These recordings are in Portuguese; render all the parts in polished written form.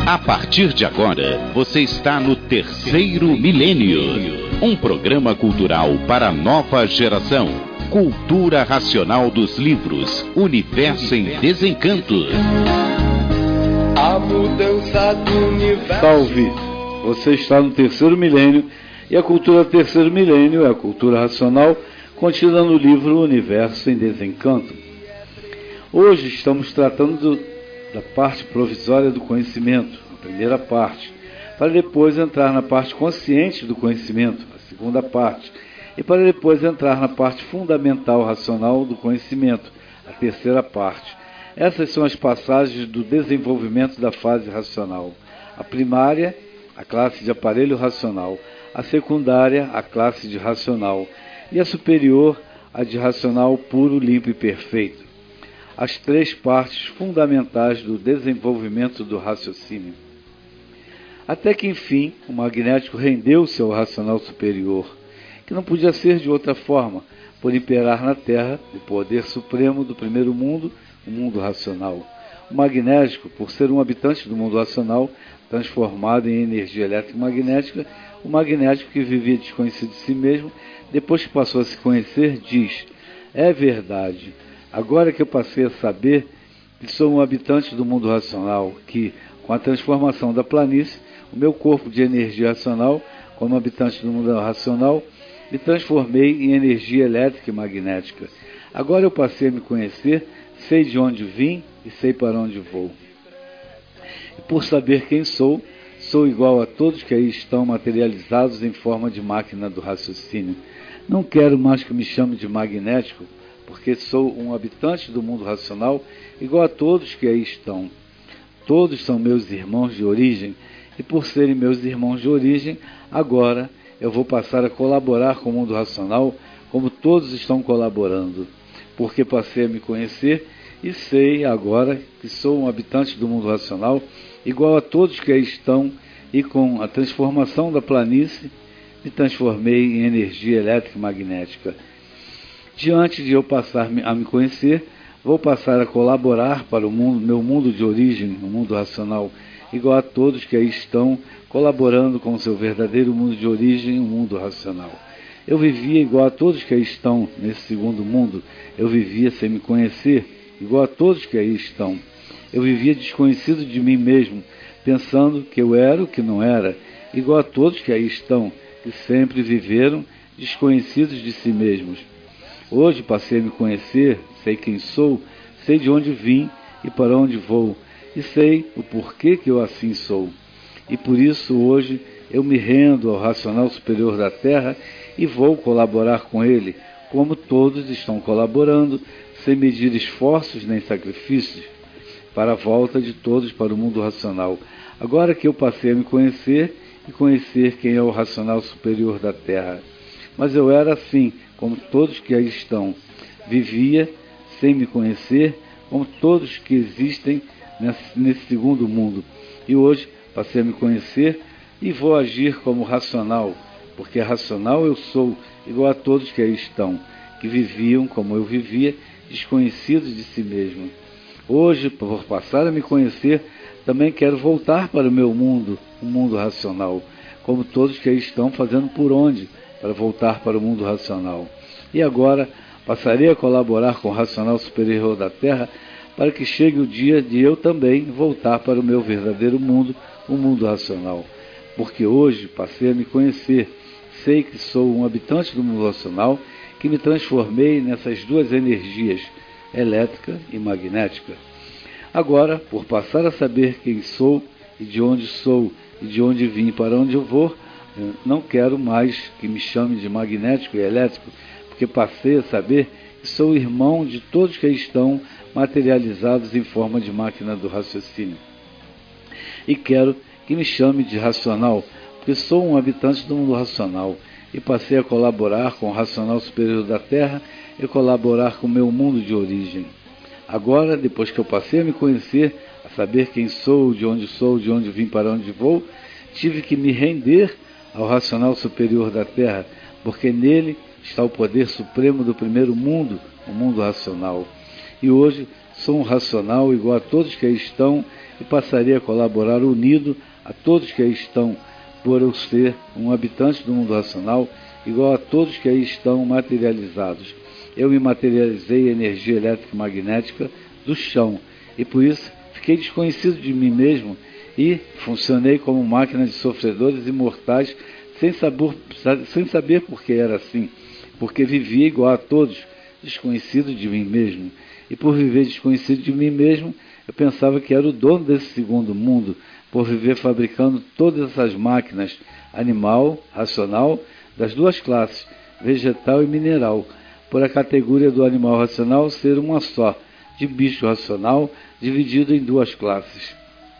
A partir de agora, você está no Terceiro Milênio, um programa cultural para a nova geração. Cultura racional dos livros, Universo em Desencanto. A mudança do universo. Salve! Você está no Terceiro Milênio e a cultura do Terceiro Milênio é a cultura racional contida no livro Universo em Desencanto. Hoje estamos tratando da parte provisória do conhecimento, a primeira parte, para depois entrar na parte consciente do conhecimento, a segunda parte, e para depois entrar na parte fundamental racional do conhecimento, a terceira parte. Essas são as passagens do desenvolvimento da fase racional. A primária, a classe de aparelho racional, a secundária, a classe de racional, e a superior, a de racional puro, limpo e perfeito. As três partes fundamentais do desenvolvimento do raciocínio. Até que, enfim, o magnético rendeu-se ao racional superior, que não podia ser de outra forma, por imperar na Terra o poder supremo do primeiro mundo, o mundo racional. O magnético, por ser um habitante do mundo racional, transformado em energia elétrica magnética, o magnético que vivia desconhecido de si mesmo, depois que passou a se conhecer, diz: é verdade. Agora que eu passei a saber que sou um habitante do mundo racional, que, com a transformação da planície, o meu corpo de energia racional, como habitante do mundo racional, me transformei em energia elétrica e magnética. Agora eu passei a me conhecer, sei de onde vim e sei para onde vou. E por saber quem sou, sou igual a todos que aí estão materializados em forma de máquina do raciocínio. Não quero mais que me chame de magnético, porque sou um habitante do mundo racional, igual a todos que aí estão. Todos são meus irmãos de origem, e por serem meus irmãos de origem, agora eu vou passar a colaborar com o mundo racional, como todos estão colaborando, porque passei a me conhecer e sei agora que sou um habitante do mundo racional, igual a todos que aí estão, e com a transformação da planície, me transformei em energia elétrica e magnética. Diante de eu passar a me conhecer, vou passar a colaborar para o mundo, meu mundo de origem, o mundo racional, igual a todos que aí estão, colaborando com o seu verdadeiro mundo de origem, o mundo racional. Eu vivia igual a todos que aí estão nesse segundo mundo. Eu vivia sem me conhecer, igual a todos que aí estão. Eu vivia desconhecido de mim mesmo, pensando que eu era o que não era, igual a todos que aí estão, que sempre viveram desconhecidos de si mesmos. Hoje passei a me conhecer, sei quem sou, sei de onde vim e para onde vou, e sei o porquê que eu assim sou. E por isso hoje eu me rendo ao racional superior da Terra e vou colaborar com ele, como todos estão colaborando, sem medir esforços nem sacrifícios, para a volta de todos para o mundo racional. Agora que eu passei a me conhecer e conhecer quem é o racional superior da Terra. Mas eu era assim, como todos que aí estão. Vivia sem me conhecer, como todos que existem nesse segundo mundo. E hoje passei a me conhecer e vou agir como racional, porque racional eu sou, igual a todos que aí estão, que viviam como eu vivia, desconhecidos de si mesmo. Hoje, por passar a me conhecer, também quero voltar para o meu mundo, o mundo racional, como todos que aí estão fazendo por onde, para voltar para o mundo racional. E agora passarei a colaborar com o racional superior da Terra para que chegue o dia de eu também voltar para o meu verdadeiro mundo, o mundo racional. Porque hoje passei a me conhecer, sei que sou um habitante do mundo racional, que me transformei nessas duas energias, elétrica e magnética. Agora, por passar a saber quem sou e de onde vim e para onde eu vou, eu não quero mais que me chame de magnético e elétrico, porque passei a saber que sou irmão de todos que estão materializados em forma de máquina do raciocínio. E quero que me chame de racional, porque sou um habitante do mundo racional, e passei a colaborar com o racional superior da Terra e colaborar com o meu mundo de origem. Agora, depois que eu passei a me conhecer, a saber quem sou, de onde vim, para onde vou, tive que me render ao racional superior da Terra, porque nele está o poder supremo do primeiro mundo, o mundo racional. E hoje Sou um racional igual a todos que aí estão e passarei a colaborar unido a todos que aí estão, por eu ser um habitante do mundo racional igual a todos que aí estão materializados. Eu me materializei a energia elétrica e magnética do chão e por isso fiquei desconhecido de mim mesmo e funcionei como máquina de sofredores imortais sem saber por que era assim, porque vivia igual a todos, desconhecido de mim mesmo. E por viver desconhecido de mim mesmo, eu pensava que era o dono desse segundo mundo, por viver fabricando todas essas máquinas, animal, racional, das duas classes, vegetal e mineral, por a categoria do animal racional ser uma só, de bicho racional, dividido em duas classes.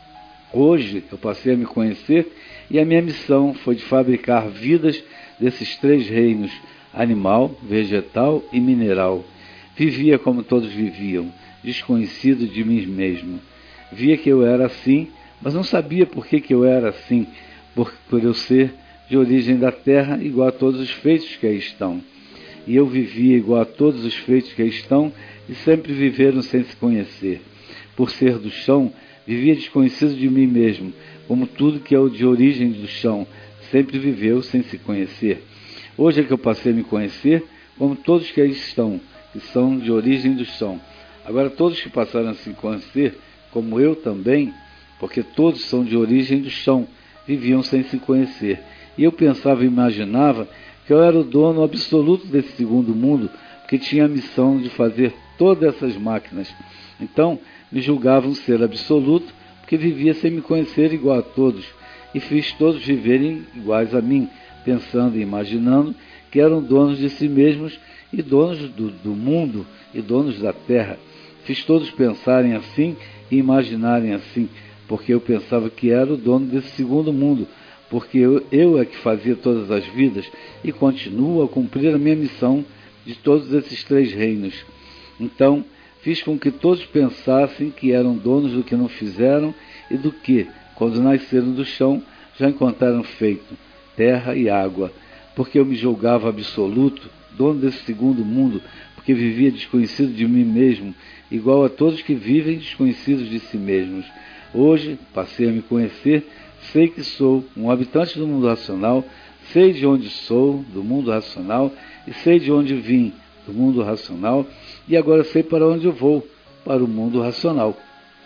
Hoje eu passei a me conhecer e a minha missão foi de fabricar vidas desses três reinos, animal, vegetal e mineral. Vivia como todos viviam, desconhecido de mim mesmo. Via que eu era assim, mas não sabia por que eu era assim, por eu ser de origem da terra igual a todos os feitos que aí estão. E eu vivia igual a todos os feitos que aí estão e sempre viveram sem se conhecer. Por ser do chão, vivia desconhecido de mim mesmo, como tudo que é de origem do chão, sempre viveu sem se conhecer. Hoje é que eu passei a me conhecer, como todos que aí estão, que são de origem do chão. Agora todos que passaram a se conhecer, como eu também, porque todos são de origem do chão, viviam sem se conhecer. E eu pensava e imaginava que eu era o dono absoluto desse segundo mundo, porque tinha a missão de fazer todas essas máquinas. Então, me julgavam ser absoluto, porque vivia sem me conhecer igual a todos, e fiz todos viverem iguais a mim, pensando e imaginando que eram donos de si mesmos e donos do mundo e donos da terra. Fiz todos pensarem assim e imaginarem assim, porque eu pensava que era o dono desse segundo mundo, porque eu é que fazia todas as vidas e continuo a cumprir a minha missão de todos esses três reinos. Então, fiz com que todos pensassem que eram donos do que não fizeram e do que, quando nasceram do chão, já encontraram feito, terra e água, porque eu me julgava absoluto, dono desse segundo mundo, porque vivia desconhecido de mim mesmo, igual a todos que vivem desconhecidos de si mesmos. Hoje, passei a me conhecer, sei que sou um habitante do mundo racional, sei de onde sou, do mundo racional, e sei de onde vim, do mundo racional, e agora sei para onde eu vou, para o mundo racional,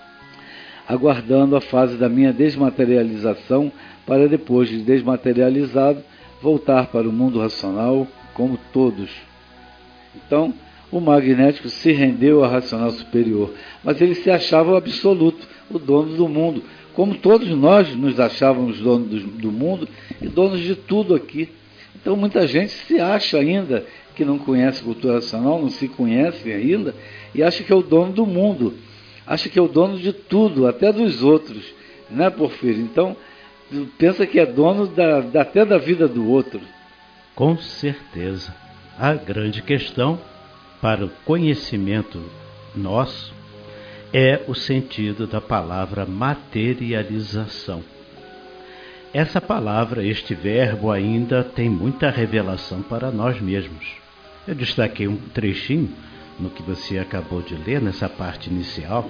aguardando a fase da minha desmaterialização para depois de desmaterializado, voltar para o mundo racional como todos. Então, o magnético se rendeu ao racional superior, mas ele se achava o absoluto, o dono do mundo, como todos nós nos achávamos donos do mundo e donos de tudo aqui. Então muita gente se acha ainda que não conhece cultura racional, não se conhece ainda, e acha que é o dono do mundo, acha que é o dono de tudo, até dos outros, né, Porfírio? Então, pensa que é dono até da vida do outro. Com certeza. A grande questão para o conhecimento nosso é o sentido da palavra materialização. Essa palavra, este verbo ainda tem muita revelação para nós mesmos. Eu destaquei um trechinho no que você acabou de ler, nessa parte inicial,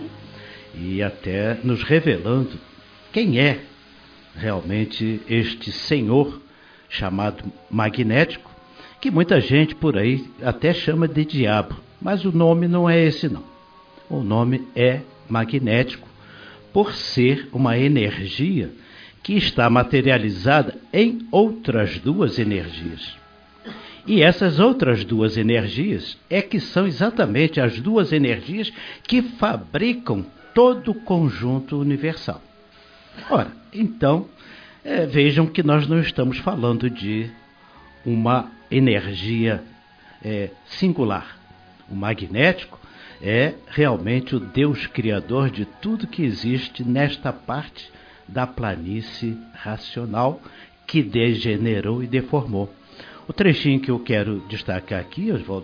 e até nos revelando quem é realmente este senhor chamado magnético, que muita gente por aí até chama de diabo, mas o nome não é esse não. O nome é magnético, por ser uma energia que está materializada em outras duas energias. E essas outras duas energias é que são exatamente as duas energias que fabricam todo o conjunto universal. Ora, então, vejam que nós não estamos falando de uma energia singular. O magnético é realmente o Deus criador de tudo que existe nesta parte da planície racional que degenerou e deformou. O trechinho que eu quero destacar aqui, Oswaldo,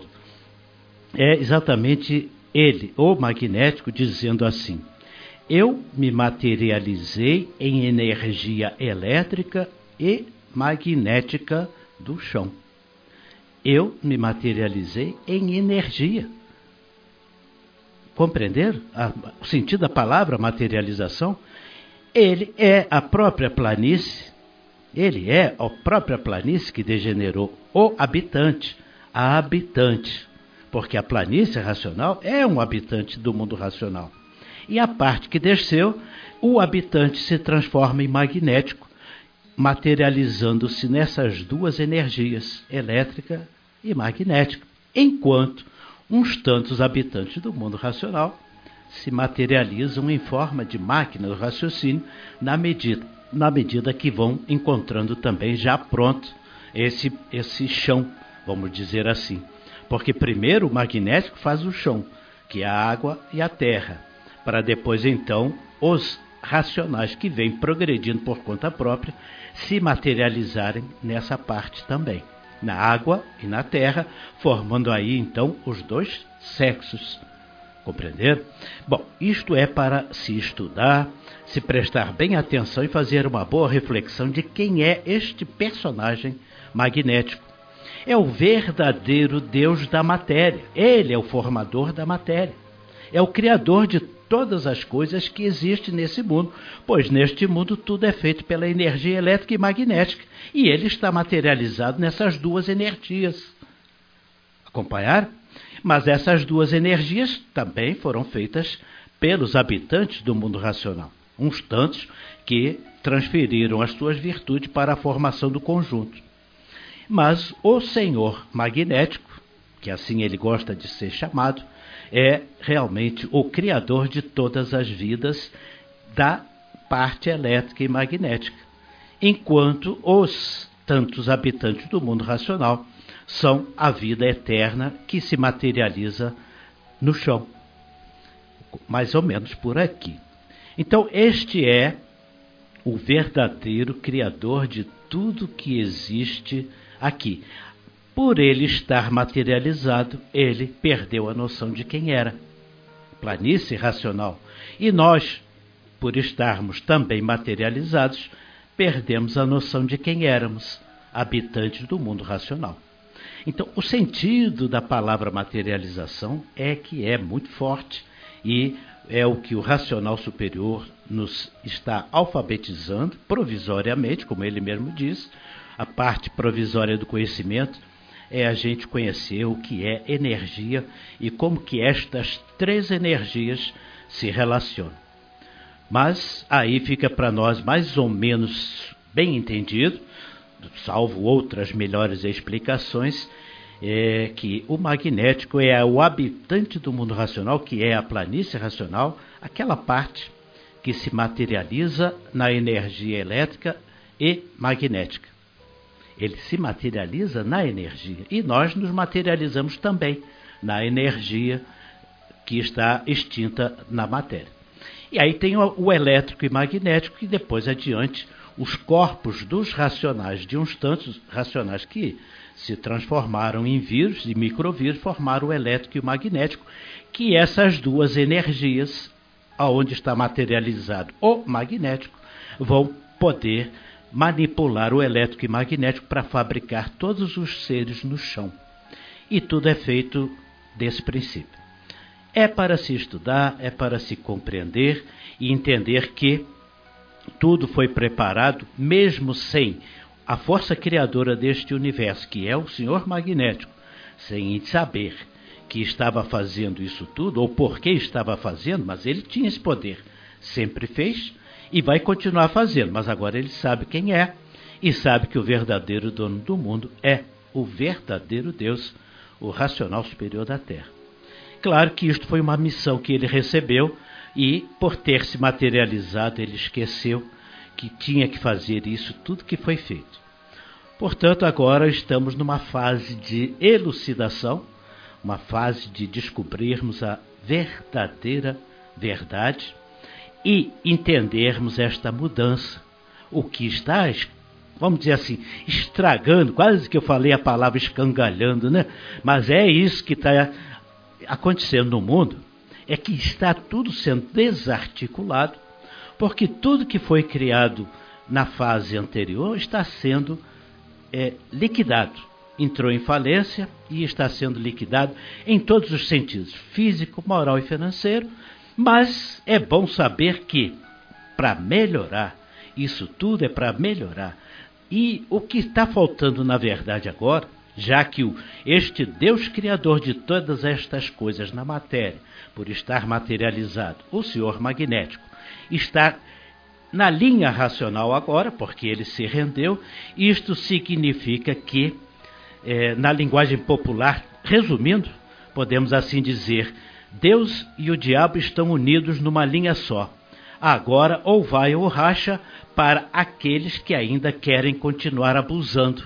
é exatamente ele, o magnético, dizendo assim: eu me materializei em energia elétrica e magnética do chão. Eu me materializei em energia. compreender o sentido da palavra materialização? Ele é a própria planície, ele é a própria planície que degenerou o habitante, a habitante, porque a planície racional é um habitante do mundo racional. E a parte que desceu, o habitante se transforma em magnético, materializando-se nessas duas energias, elétrica e magnética, enquanto uns tantos habitantes do mundo racional se materializam em forma de máquina do raciocínio na medida que vão encontrando também já pronto esse chão, vamos dizer assim. Porque primeiro o magnético faz o chão, que é a água e a terra, para depois então os racionais que vêm progredindo por conta própria se materializarem nessa parte também, na água e na terra, formando aí então os dois sexos. Compreender? Bom, isto é para se estudar, se prestar bem atenção e fazer uma boa reflexão de quem é este personagem magnético. É o verdadeiro Deus da matéria. Ele é o formador da matéria. É o criador de todas as coisas que existem nesse mundo, pois neste mundo tudo é feito pela energia elétrica e magnética, e ele está materializado nessas duas energias. Acompanhar? Mas essas duas energias também foram feitas pelos habitantes do mundo racional, uns tantos que transferiram as suas virtudes para a formação do conjunto. Mas o Senhor magnético, que assim ele gosta de ser chamado, é realmente o criador de todas as vidas da parte elétrica e magnética, enquanto os tantos habitantes do mundo racional são a vida eterna que se materializa no chão, mais ou menos por aqui. Então este é o verdadeiro criador de tudo que existe aqui. Por ele estar materializado, ele perdeu a noção de quem era, planície racional. E nós, por estarmos também materializados, perdemos a noção de quem éramos, habitantes do mundo racional. Então, o sentido da palavra materialização é que é muito forte e é o que o racional superior nos está alfabetizando provisoriamente, como ele mesmo diz. A parte provisória do conhecimento é a gente conhecer o que é energia e como que estas três energias se relacionam. Mas aí fica para nós mais ou menos bem entendido, salvo outras melhores explicações, que o magnético é o habitante do mundo racional, que é a planície racional, aquela parte que se materializa na energia elétrica e magnética. Ele se materializa na energia e nós nos materializamos também na energia que está extinta na matéria. E aí tem o elétrico e magnético, e depois adiante os corpos dos racionais, de uns tantos racionais que se transformaram em vírus e microvírus, formaram o elétrico e o magnético, que essas duas energias, aonde está materializado o magnético, vão poder manipular o elétrico e magnético para fabricar todos os seres no chão. E tudo é feito desse princípio. É para se estudar, é para se compreender e entender que tudo foi preparado, mesmo sem a força criadora deste universo, que é o Senhor magnético, sem saber que estava fazendo isso tudo, ou por que estava fazendo, mas ele tinha esse poder, sempre fez e vai continuar fazendo, mas agora ele sabe quem é e sabe que o verdadeiro dono do mundo é o verdadeiro Deus, o racional superior da Terra. Claro que isto foi uma missão que ele recebeu e, por ter se materializado, ele esqueceu que tinha que fazer isso, tudo que foi feito. Portanto, agora estamos numa fase de elucidação, uma fase de descobrirmos a verdadeira verdade e entendermos esta mudança, o que está, vamos dizer assim, estragando, quase que eu falei a palavra escangalhando, né? Mas é isso que está acontecendo no mundo, é que está tudo sendo desarticulado, porque tudo que foi criado na fase anterior está sendo liquidado, entrou em falência e está sendo liquidado em todos os sentidos, físico, moral e financeiro, mas é bom saber que, para melhorar, isso tudo é para melhorar. E o que está faltando na verdade agora, já que este Deus Criador de todas estas coisas na matéria, por estar materializado, o Senhor magnético, está na linha racional agora, porque ele se rendeu. Isto significa que, na linguagem popular, resumindo, podemos assim dizer, Deus e o diabo estão unidos numa linha só. Agora ou vai ou racha para aqueles que ainda querem continuar abusando.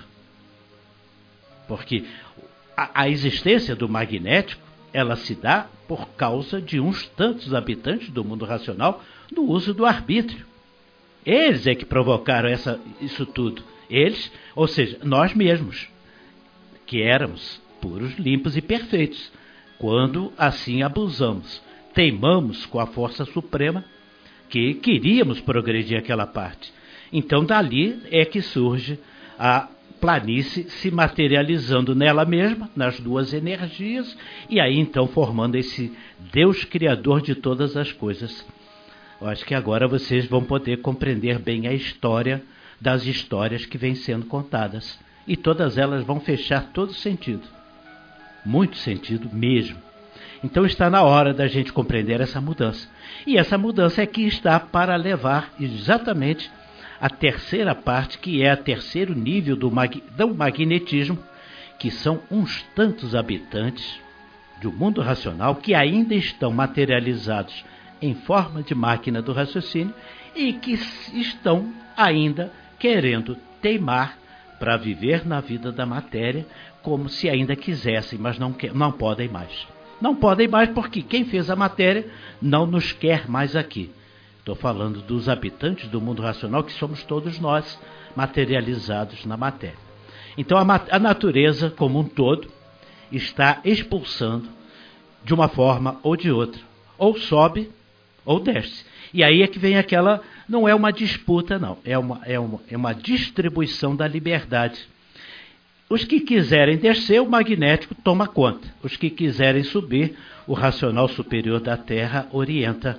Porque a existência do magnético, ela se dá por causa de uns tantos habitantes do mundo racional no uso do arbítrio. Eles é que provocaram isso tudo. Eles, ou seja, nós mesmos, que éramos puros, limpos e perfeitos. Quando assim abusamos, teimamos com a força suprema, que queríamos progredir aquela parte. Então dali é que surge a planície se materializando nela mesma, nas duas energias, e aí então formando esse Deus Criador de todas as coisas. Eu acho que agora vocês vão poder compreender bem a história das histórias que vêm sendo contadas. E todas elas vão fechar todo sentido. Muito sentido mesmo. Então está na hora da gente compreender essa mudança. E essa mudança é que está para levar exatamente a terceira parte, que é o terceiro nível do magnetismo, que são uns tantos habitantes do mundo racional que ainda estão materializados em forma de máquina do raciocínio e que estão ainda querendo teimar para viver na vida da matéria como se ainda quisessem, mas não podem mais. Não podem mais porque quem fez a matéria não nos quer mais aqui. Estou falando dos habitantes do mundo racional, que somos todos nós, materializados na matéria. Então a natureza como um todo está expulsando de uma forma ou de outra. Ou sobe ou desce. E aí é que vem aquela, não é uma disputa não, é uma distribuição da liberdade. Os que quiserem descer, o magnético toma conta. Os que quiserem subir, o racional superior da Terra orienta.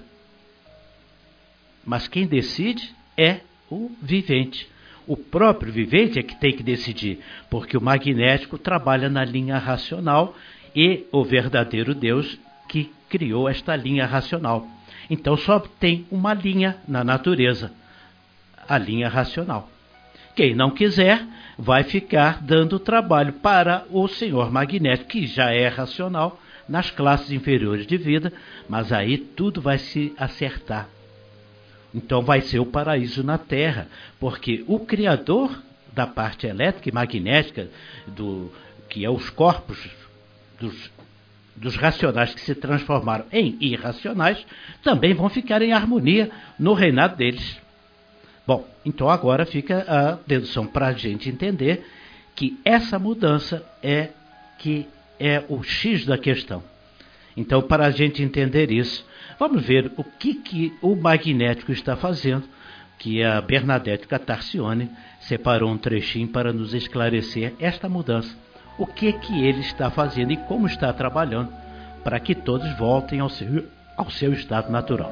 Mas quem decide é o vivente. O próprio vivente é que tem que decidir, porque o magnético trabalha na linha racional e o verdadeiro Deus que criou esta linha racional. Então só tem uma linha na natureza, a linha racional. Quem não quiser vai ficar dando trabalho para o senhor magnético, que já é racional, nas classes inferiores de vida, mas aí tudo vai se acertar. Então vai ser o paraíso na Terra, porque o Criador da parte elétrica e magnética, que é os corpos dos racionais que se transformaram em irracionais, também vão ficar em harmonia no reinado deles. Bom, então agora fica a dedução para a gente entender que essa mudança é o X da questão. Então, para a gente entender isso, vamos ver o que o magnético está fazendo, que a Bernadette Catarcione separou um trechinho para nos esclarecer esta mudança. O que ele está fazendo e como está trabalhando para que todos voltem ao seu estado natural.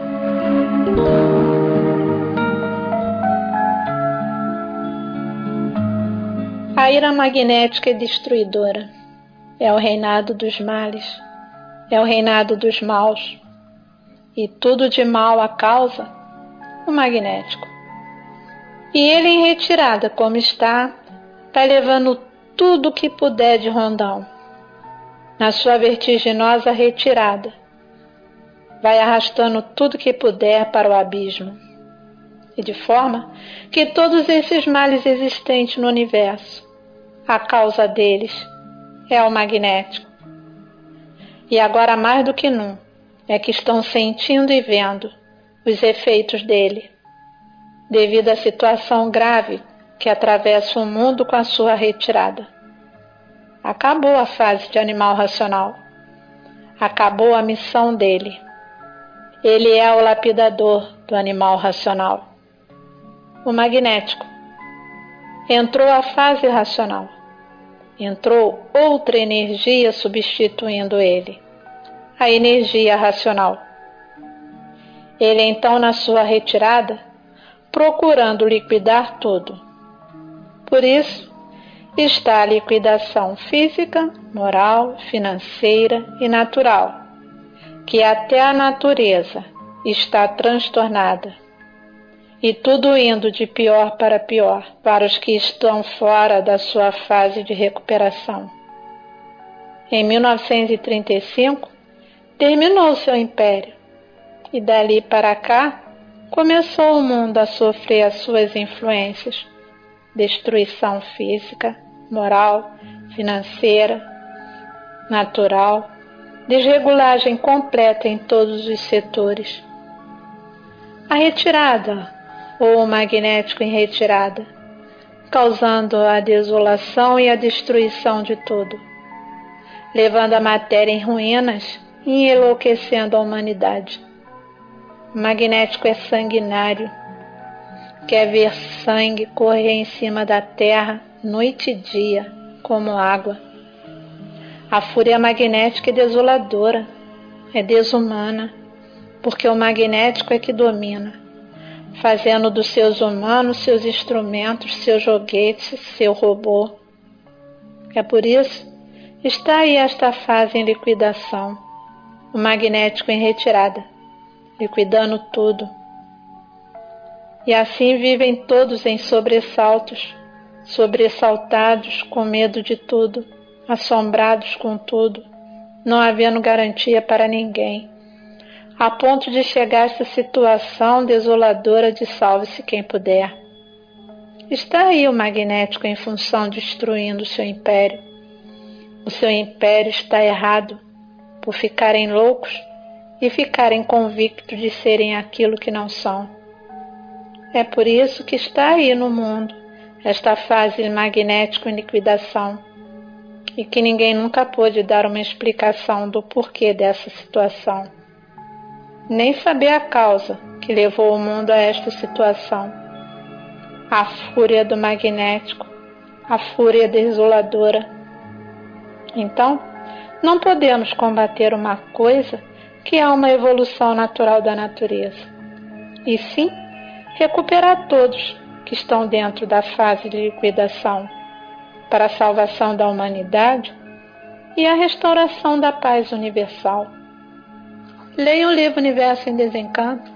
A ira magnética é destruidora. É o reinado dos males. É o reinado dos maus. E tudo de mal a causa, o magnético. E ele em retirada, como está levando tudo o que puder de Rondão. Na sua vertiginosa retirada, vai arrastando tudo que puder para o abismo. E de forma que todos esses males existentes no universo, a causa deles é o magnético. E agora mais do que nunca é que estão sentindo e vendo os efeitos dele, devido à situação grave que atravessa o mundo com a sua retirada. Acabou a fase de animal racional. Acabou a missão dele. Ele é o lapidador do animal racional. O magnético entrou a fase racional. entrou outra energia substituindo ele, a energia racional. Ele então, na sua retirada, procurando liquidar tudo. Por isso, está a liquidação física, moral, financeira e natural, que até a natureza está transtornada, e tudo indo de pior para os que estão fora da sua fase de recuperação. Em 1935, terminou seu império, e dali para cá, começou o mundo a sofrer as suas influências, destruição física, moral, financeira, natural, desregulagem completa em todos os setores. A retirada, ou o magnético em retirada, causando a desolação e a destruição de tudo, levando a matéria em ruínas e enlouquecendo a humanidade. O magnético é sanguinário, quer ver sangue correr em cima da terra noite e dia, como água. A fúria magnética é desoladora, é desumana, porque o magnético é que domina, fazendo dos seres humanos seus instrumentos, seus joguetes, seu robô. É por isso que está aí esta fase em liquidação, o magnético em retirada, liquidando tudo. E assim vivem todos em sobressaltos, sobressaltados com medo de tudo, assombrados com tudo, não havendo garantia para ninguém, a ponto de chegar a essa situação desoladora de salve-se quem puder. Está aí o magnético em função destruindo o seu império. O seu império está errado por ficarem loucos e ficarem convictos de serem aquilo que não são. É por isso que está aí no mundo esta fase magnética em liquidação, e que ninguém nunca pôde dar uma explicação do porquê dessa situação, nem saber a causa que levou o mundo a esta situação. A fúria do magnético, a fúria desoladora. Então, não podemos combater uma coisa que é uma evolução natural da natureza, e sim recuperar todos que estão dentro da fase de liquidação, para a salvação da humanidade e a restauração da paz universal. Leia o livro Universo em Desencanto.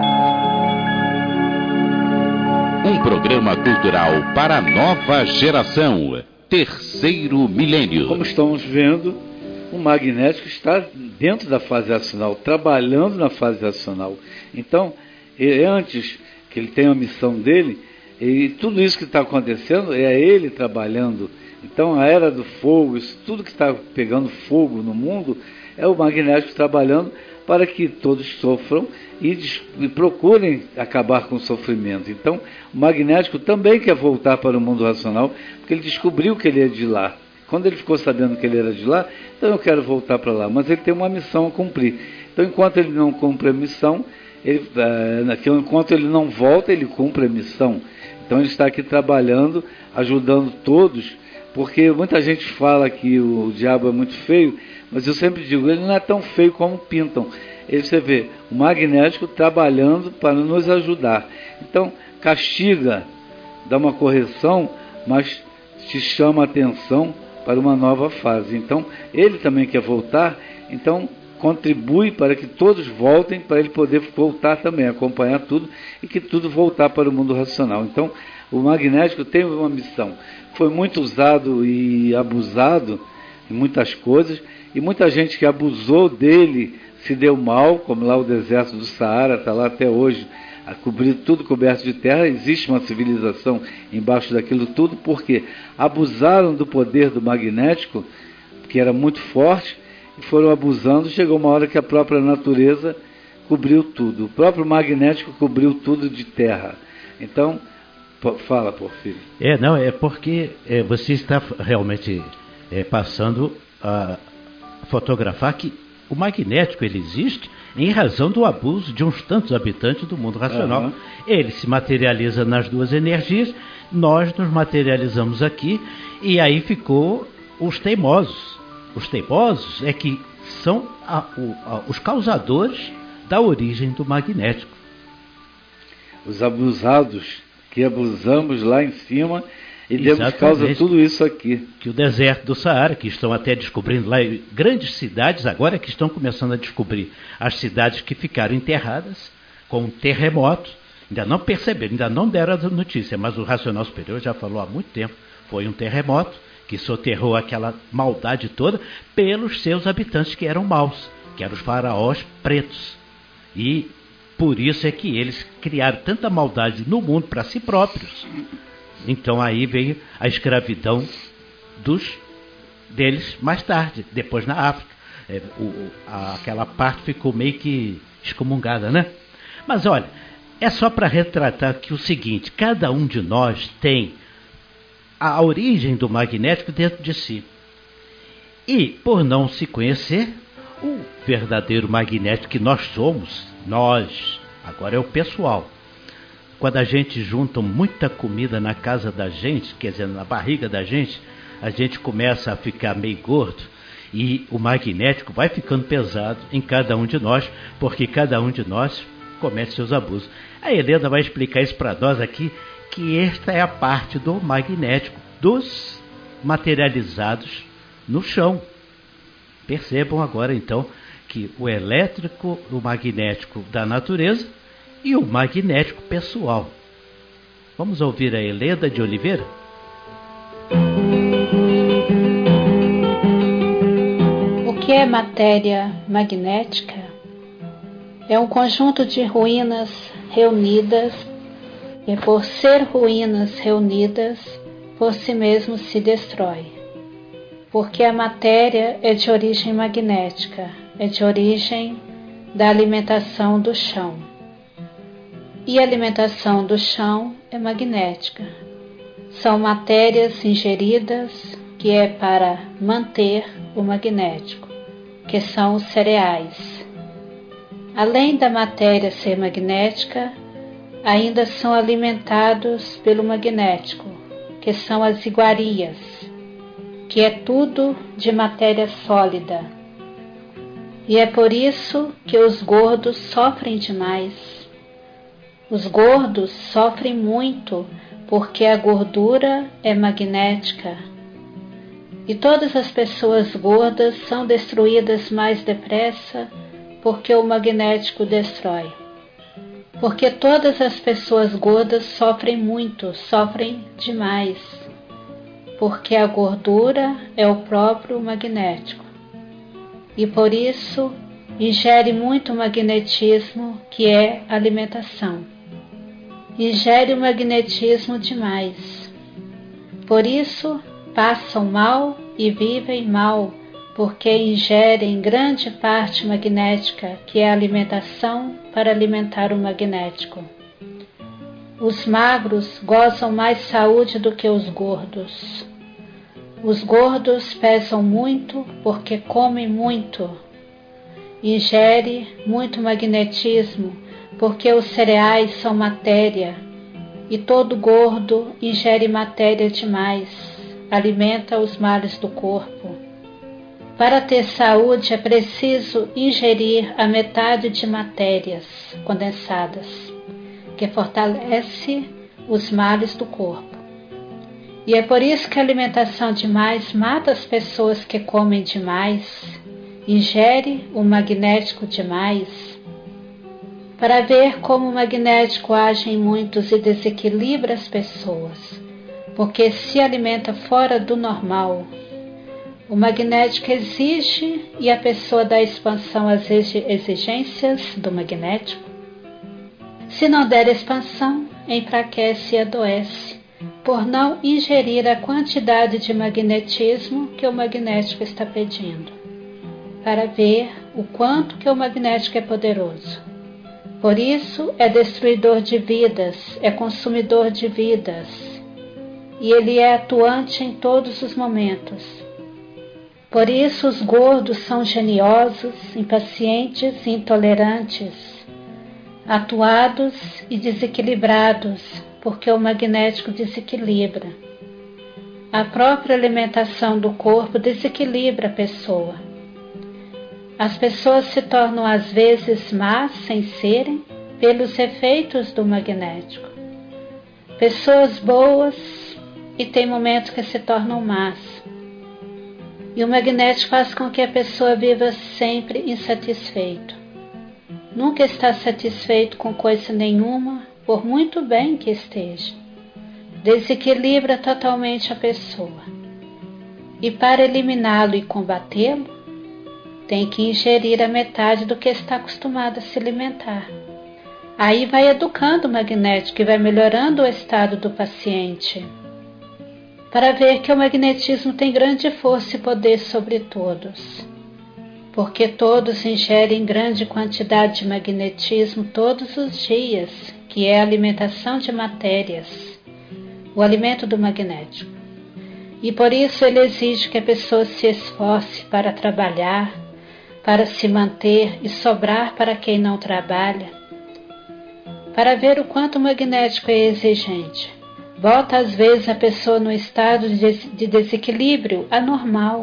Um programa cultural para a nova geração. Terceiro milênio. Como estamos vendo, o magnético está dentro da fase racional, trabalhando na fase racional. Então, antes que ele tenha a missão dele, e tudo isso que está acontecendo é ele trabalhando. Então a era do fogo, isso tudo que está pegando fogo no mundo, é o magnético trabalhando para que todos sofram e procurem acabar com o sofrimento. Então o magnético também quer voltar para o mundo racional, porque ele descobriu que ele é de lá. Quando ele ficou sabendo que ele era de lá, então eu quero voltar para lá. Mas ele tem uma missão a cumprir. Então enquanto ele não cumpre a missão, enquanto ele não volta, ele cumpre a missão. Então ele está aqui trabalhando, ajudando todos, porque muita gente fala que o diabo é muito feio, mas eu sempre digo, ele não é tão feio como pintam. Ele, você vê, o magnético trabalhando para nos ajudar. Então castiga, dá uma correção, mas te chama a atenção para uma nova fase. Então ele também quer voltar, então contribui para que todos voltem, para ele poder voltar também, acompanhar tudo e que tudo voltar para o mundo racional. Então, o magnético tem uma missão. Foi muito usado e abusado em muitas coisas, e muita gente que abusou dele se deu mal, como lá o deserto do Saara, está lá até hoje, a cobrir tudo coberto de terra. Existe uma civilização embaixo daquilo tudo, porque abusaram do poder do magnético, que era muito forte, e foram abusando. Chegou uma hora que a própria natureza cobriu tudo. O próprio magnético cobriu tudo de terra. Então, fala, Porfírio. É porque você está realmente passando a fotografar que o magnético ele existe em razão do abuso de uns tantos habitantes do mundo racional. Uhum. Ele se materializa nas duas energias, nós nos materializamos aqui, e aí ficou os teimosos. Os teimosos é que são os causadores da origem do magnético. Os abusados, que abusamos lá em cima e demos causa a tudo isso aqui. Que o deserto do Saara, que estão até descobrindo lá, grandes cidades agora que estão começando a descobrir as cidades que ficaram enterradas com um terremoto, ainda não perceberam, ainda não deram a notícia, mas o Racional Superior já falou há muito tempo, foi um terremoto que soterrou aquela maldade toda pelos seus habitantes que eram maus, que eram os faraós pretos. E por isso é que eles criaram tanta maldade no mundo para si próprios. Então aí veio a escravidão deles mais tarde, depois na África. Aquela parte ficou meio que excomungada, né? Mas olha, é só para retratar aqui o seguinte: cada um de nós tem a origem do magnético dentro de si. E por não se conhecer, o verdadeiro magnético que nós somos, agora é o pessoal. Quando a gente junta muita comida na casa da gente, quer dizer, na barriga da gente, a gente começa a ficar meio gordo e o magnético vai ficando pesado em cada um de nós, porque cada um de nós comete seus abusos. A Helena vai explicar isso para nós aqui, que esta é a parte do magnético, dos materializados no chão. Percebam agora então que o elétrico, o magnético da natureza e o magnético pessoal. Vamos ouvir a Helena de Oliveira? O que é matéria magnética? É um conjunto de ruínas reunidas, e por ser ruínas reunidas, por si mesmo se destrói. Porque a matéria é de origem magnética, é de origem da alimentação do chão. E a alimentação do chão é magnética. São matérias ingeridas que é para manter o magnético, que são os cereais. Além da matéria ser magnética, ainda são alimentados pelo magnético, que são as iguarias, que é tudo de matéria sólida. E é por isso que os gordos sofrem demais. Os gordos sofrem muito porque a gordura é magnética. E todas as pessoas gordas são destruídas mais depressa porque o magnético destrói. Porque todas as pessoas gordas sofrem muito, sofrem demais. Porque a gordura é o próprio magnético. E por isso ingere muito magnetismo, que é alimentação. Ingere o magnetismo demais. Por isso passam mal e vivem mal, porque ingerem grande parte magnética, que é a alimentação para alimentar o magnético. Os magros gozam mais saúde do que os gordos. Os gordos pesam muito porque comem muito. Ingere muito magnetismo porque os cereais são matéria e todo gordo ingere matéria demais, alimenta os males do corpo. Para ter saúde é preciso ingerir a metade de matérias condensadas, que fortalece os males do corpo. E é por isso que a alimentação demais mata as pessoas que comem demais, ingere o magnético demais. Para ver como o magnético age em muitos e desequilibra as pessoas, porque se alimenta fora do normal. O magnético exige e a pessoa dá expansão às exigências do magnético. Se não der expansão, enfraquece e adoece, por não ingerir a quantidade de magnetismo que o magnético está pedindo, para ver o quanto que o magnético é poderoso. Por isso é destruidor de vidas, é consumidor de vidas, e ele é atuante em todos os momentos. Por isso os gordos são geniosos, impacientes e intolerantes, atuados e desequilibrados, porque o magnético desequilibra. A própria alimentação do corpo desequilibra a pessoa. As pessoas se tornam às vezes más sem serem pelos efeitos do magnético. Pessoas boas e tem momentos que se tornam más. E o magnético faz com que a pessoa viva sempre insatisfeito. Nunca está satisfeito com coisa nenhuma, por muito bem que esteja. Desequilibra totalmente a pessoa. E para eliminá-lo e combatê-lo, tem que ingerir a metade do que está acostumado a se alimentar. Aí vai educando o magnético e vai melhorando o estado do paciente, para ver que o magnetismo tem grande força e poder sobre todos, porque todos ingerem grande quantidade de magnetismo todos os dias, que é a alimentação de matérias, o alimento do magnético. E por isso ele exige que a pessoa se esforce para trabalhar, para se manter e sobrar para quem não trabalha, para ver o quanto o magnético é exigente. Bota às vezes a pessoa no estado de desequilíbrio anormal.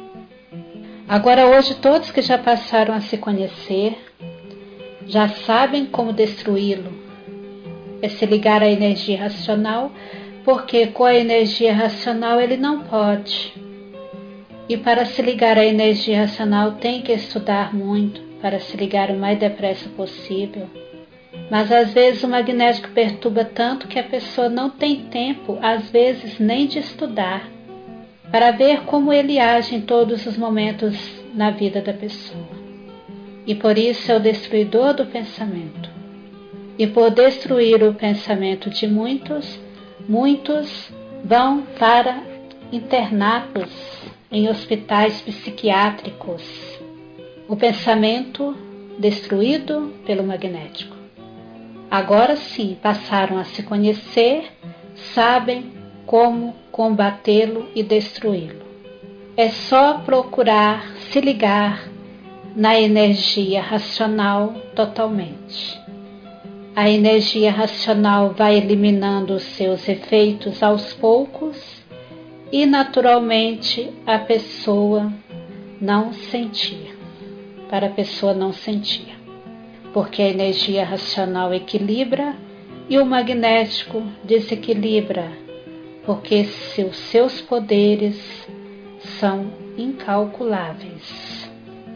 Agora hoje todos que já passaram a se conhecer, já sabem como destruí-lo. É se ligar à energia racional, porque com a energia racional ele não pode. E para se ligar à energia racional tem que estudar muito, para se ligar o mais depressa possível. Mas às vezes o magnético perturba tanto que a pessoa não tem tempo, às vezes, nem de estudar, para ver como ele age em todos os momentos na vida da pessoa. E por isso é o destruidor do pensamento. E por destruir o pensamento de muitos, muitos vão para internatos em hospitais psiquiátricos. O pensamento destruído pelo magnético. Agora sim, passaram a se conhecer, sabem como combatê-lo e destruí-lo. É só procurar se ligar na energia racional totalmente. A energia racional vai eliminando os seus efeitos aos poucos e naturalmente a pessoa não sentir. Para a pessoa não sentir. Porque a energia racional equilibra e o magnético desequilibra, porque os seus poderes são incalculáveis.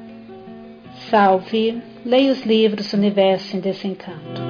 Salve, leia os livros Universo em Desencanto.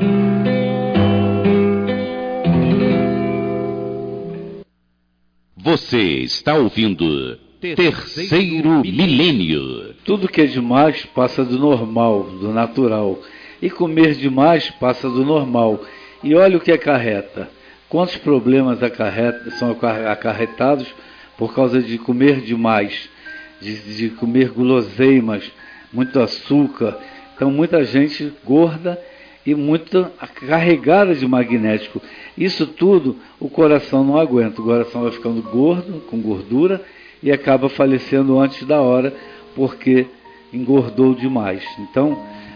Você está ouvindo Terceiro Milênio. Tudo que é demais passa do normal, do natural. E comer demais passa do normal. E olha o que acarreta. Quantos problemas são acarretados por causa de comer demais, de comer guloseimas, muito açúcar. Então muita gente gorda e muito carregada de magnético. Isso tudo o coração não aguenta. O coração vai ficando gordo, com gordura, e acaba falecendo antes da hora, porque engordou demais. Então,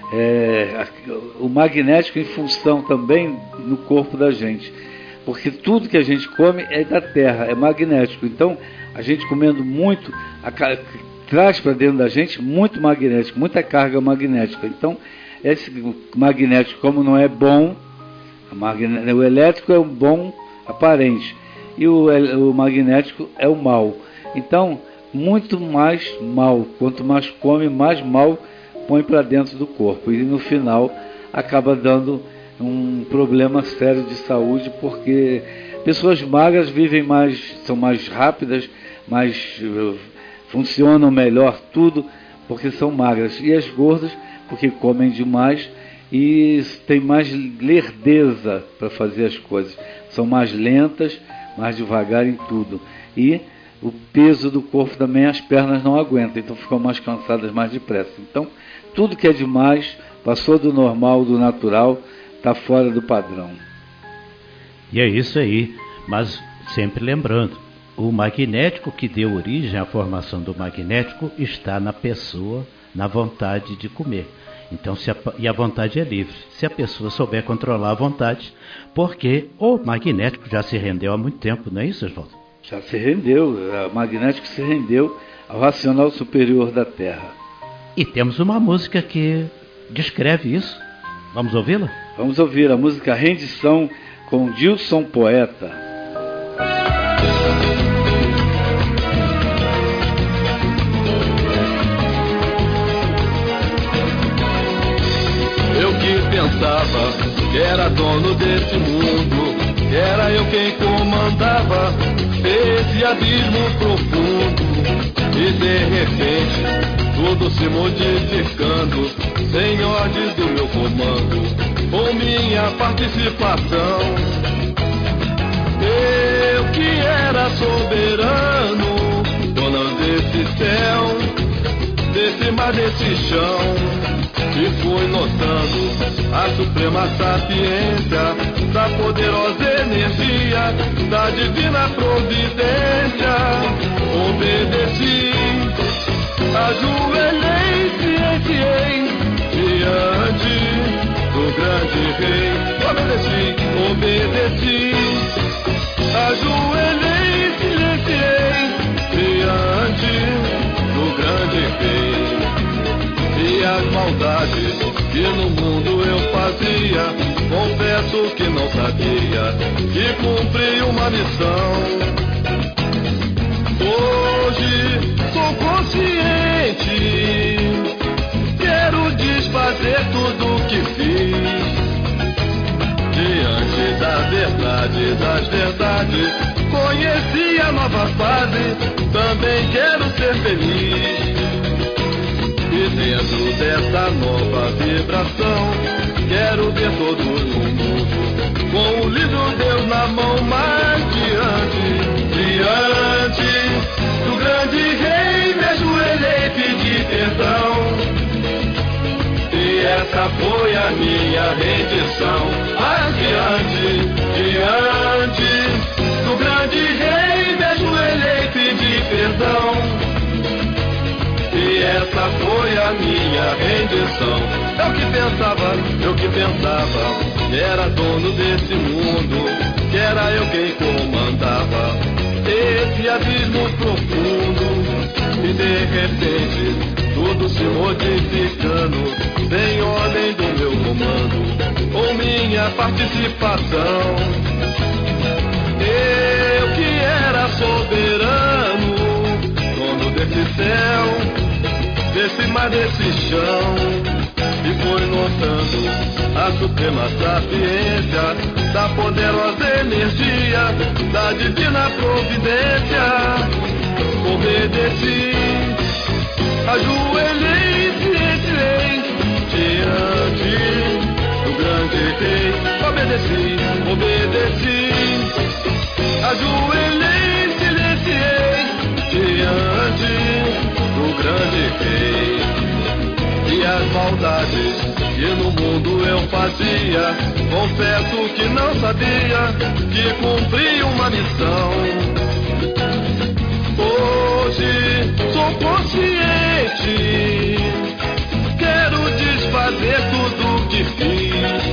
o magnético em função também no corpo da gente, porque tudo que a gente come é da terra, é magnético. Então, a gente comendo muito, traz para dentro da gente muito magnético, muita carga magnética. Então, esse magnético, como não é bom, o elétrico é um bom aparente, e o magnético é o mal. Então, muito mais mal. Quanto mais come, mais mal põe para dentro do corpo. E no final acaba dando um problema sério de saúde, porque pessoas magras vivem mais, são mais rápidas, funcionam melhor tudo, porque são magras. E as gordas, porque comem demais e têm mais lerdeza para fazer as coisas. São mais lentas, mais devagar em tudo. E o peso do corpo também, as pernas não aguentam, então ficam mais cansadas mais depressa. Então, tudo que é demais, passou do normal, do natural, está fora do padrão. E é isso aí, mas sempre lembrando, O magnético que deu origem à formação do magnético está na pessoa, na vontade de comer. Então, e a vontade é livre. Se a pessoa souber controlar a vontade, porque o magnético já se rendeu há muito tempo, não é isso, Oswaldo? Já se rendeu, o magnético se rendeu ao racional superior da Terra. E temos uma música que descreve isso. Vamos ouvi-la? Vamos ouvir a música Rendição com Dilson Poeta. Pensava que era dono desse mundo, que era eu quem comandava esse abismo profundo. E de repente tudo se modificando, sem ordem do meu comando, com minha participação. Eu que era soberano, dono desse céu, desse mar, desse chão. E fui notando a suprema sapiência da poderosa energia da divina providência. Obedeci, ajoelhei, cientiei diante do grande rei. Obedeci, ajoelhei, silenciei diante do grande rei. E as maldades que no mundo eu fazia, confesso que não sabia que cumpri uma missão. Hoje sou consciente, quero desfazer tudo o que fiz. Diante da verdade, das verdades, conheci a nova fase, também quero ser feliz. E dentro dessa nova vibração, quero ver todos no mundo, com o livro Deus na mão, mais diante do grande rei, me ajoelhei e pedi perdão. E essa foi a minha rendição. Diante do grande rei, me ajoelhei e pedi perdão. E essa foi a minha rendição. Eu que pensava que era dono desse mundo, que era eu quem comandava esse abismo profundo. E de repente tudo se modificando, sem ordem do meu comando, com minha participação. Eu que era soberano, dono desse céu, desse mar, desse chão, e foi notando a suprema sapiência da poderosa energia da divina providência. Obedeci, ajoelhei, cientiei diante do grande rei. Obedeci, ajoelhei, silenciei diante do grande rei. E as maldades que no mundo eu fazia, confesso que não sabia que cumpri uma missão. Hoje sou consciente, quero desfazer tudo que fiz.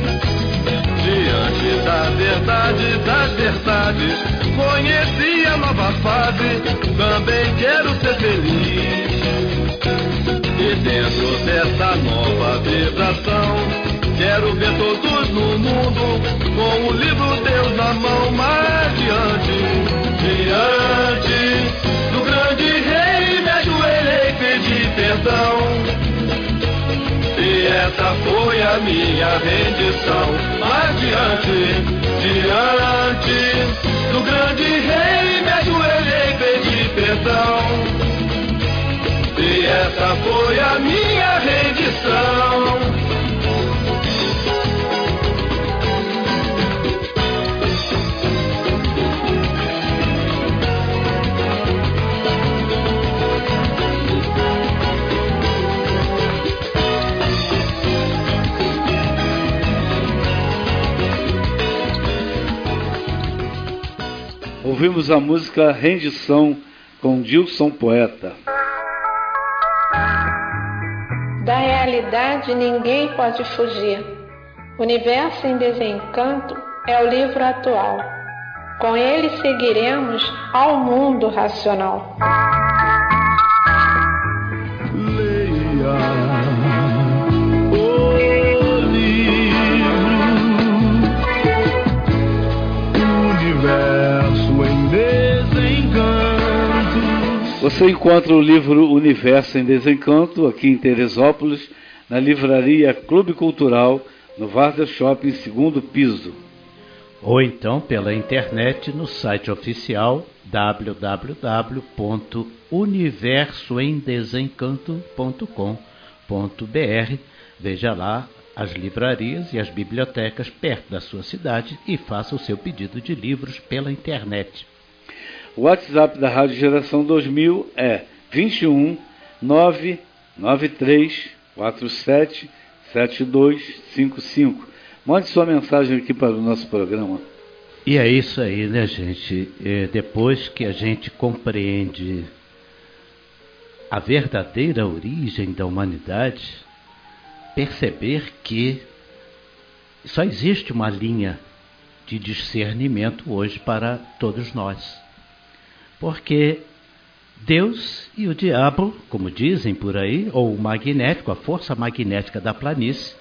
Diante da verdade, das verdades, conheci a nova fase, também quero ser feliz. E dentro dessa nova vibração, quero ver todos no mundo, com o livro Deus na mão, mais diante do grande rei, me ajoelhei e pedi perdão. E essa foi a minha rendição. Mas diante do grande rei, me ajoelhei e pedi perdão. E essa foi a minha rendição. Ouvimos a música Rendição com Dilson Poeta. Da realidade ninguém pode fugir. Universo em Desencanto é o livro atual. Com ele seguiremos ao mundo racional. Leia o livro Universo em Desencanto. Você encontra o livro Universo em Desencanto aqui em Teresópolis, na livraria Clube Cultural, no Varda Shopping, segundo piso. Ou então pela internet no site oficial www.universoemdesencanto.com.br. Veja lá as livrarias e as bibliotecas perto da sua cidade e faça o seu pedido de livros pela internet. O WhatsApp da Rádio Geração 2000 é 21 993 47 7255. Mande sua mensagem aqui para o nosso programa. E é isso aí, né, gente? Depois que a gente compreende a verdadeira origem da humanidade, perceber que só existe uma linha de discernimento hoje para todos nós. Porque Deus e o diabo, como dizem por aí, ou o magnético, a força magnética da planície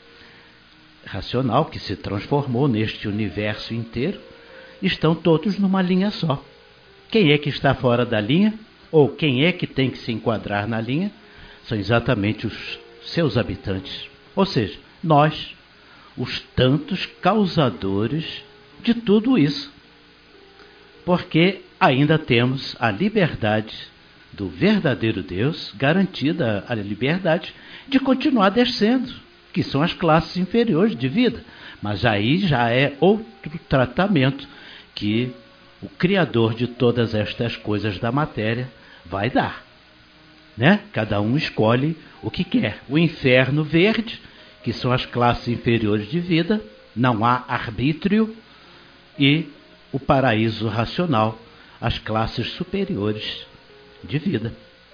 racional que se transformou neste universo inteiro, estão todos numa linha só. Quem é que está fora da linha, ou quem é que tem que se enquadrar na linha, são exatamente os seus habitantes. Ou seja, nós, os tantos causadores de tudo isso. Porque ainda temos a liberdade do verdadeiro Deus, garantida a liberdade de continuar descendo, que são as classes inferiores de vida. Mas aí já é outro tratamento que o Criador de todas estas coisas da matéria vai dar, né? Cada um escolhe o que quer. O inferno verde, que são as classes inferiores de vida, não há arbítrio, e o paraíso racional, as classes superiores de vida.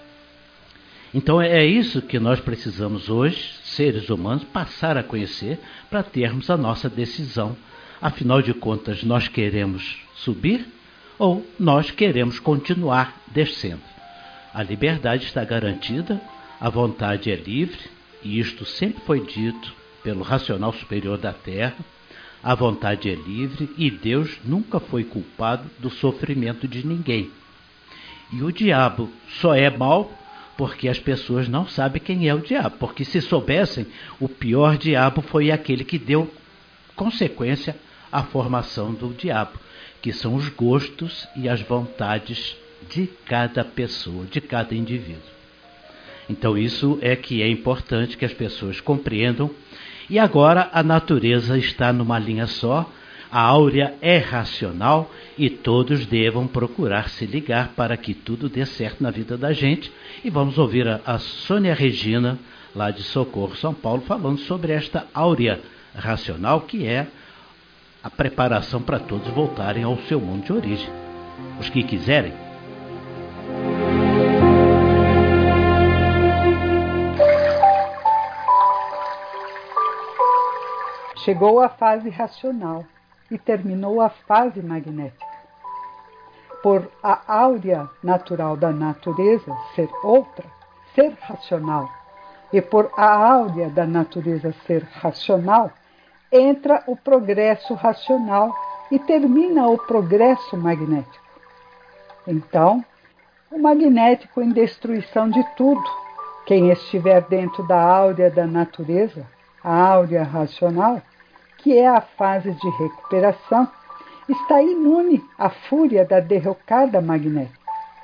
Então é isso que nós precisamos hoje, seres humanos, passar a conhecer para termos a nossa decisão. Afinal de contas, nós queremos subir ou nós queremos continuar descendo? A liberdade está garantida, a vontade é livre, e isto sempre foi dito pelo racional superior da Terra. A vontade é livre e Deus nunca foi culpado do sofrimento de ninguém. E o diabo só é mau porque as pessoas não sabem quem é o diabo. Porque se soubessem, o pior diabo foi aquele que deu consequência à formação do diabo, que são os gostos e as vontades de cada pessoa, de cada indivíduo. Então isso é que é importante que as pessoas compreendam. E agora a natureza está numa linha só, a áurea é racional e todos devam procurar se ligar para que tudo dê certo na vida da gente. E vamos ouvir a Sônia Regina, lá de Socorro, São Paulo, falando sobre esta áurea racional, que é a preparação para todos voltarem ao seu mundo de origem. Os que quiserem. Chegou a fase racional e terminou a fase magnética. Por a áurea natural da natureza ser outra, ser racional, e por a áurea da natureza ser racional, entra o progresso racional e termina o progresso magnético. Então, o magnético em destruição de tudo. Quem estiver dentro da áurea da natureza, a áurea racional, que é a fase de recuperação, está imune à fúria da derrocada magnética.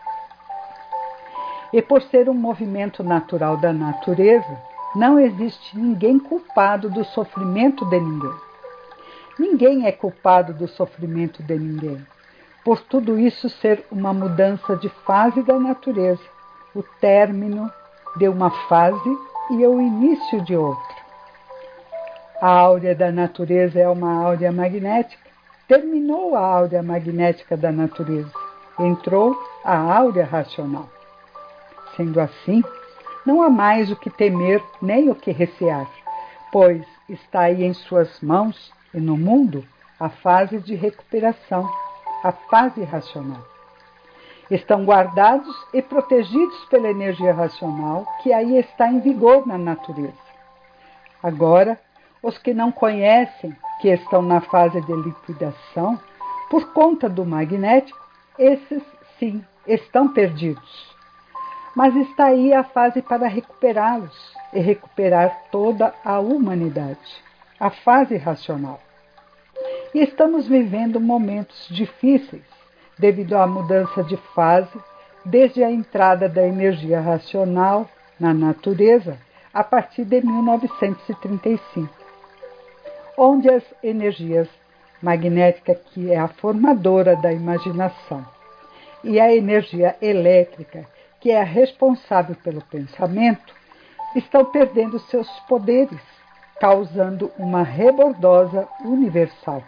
E por ser um movimento natural da natureza, não existe ninguém culpado do sofrimento de ninguém. Ninguém é culpado do sofrimento de ninguém. Por tudo isso ser uma mudança de fase da natureza, o término de uma fase e o início de outra. A áurea da natureza é uma áurea magnética, terminou a áurea magnética da natureza, entrou a áurea racional. Sendo assim, não há mais o que temer nem o que recear, pois está aí em suas mãos e no mundo a fase de recuperação, a fase racional. Estão guardados e protegidos pela energia racional que aí está em vigor na natureza. Agora, os que não conhecem, que estão na fase de liquidação, por conta do magnético, esses sim estão perdidos. Mas está aí a fase para recuperá-los e recuperar toda a humanidade, a fase racional. E estamos vivendo momentos difíceis devido à mudança de fase desde a entrada da energia racional na natureza a partir de 1935, onde as energias magnéticas, que é a formadora da imaginação, e a energia elétrica, que é a responsável pelo pensamento, estão perdendo seus poderes, causando uma rebordosa universal,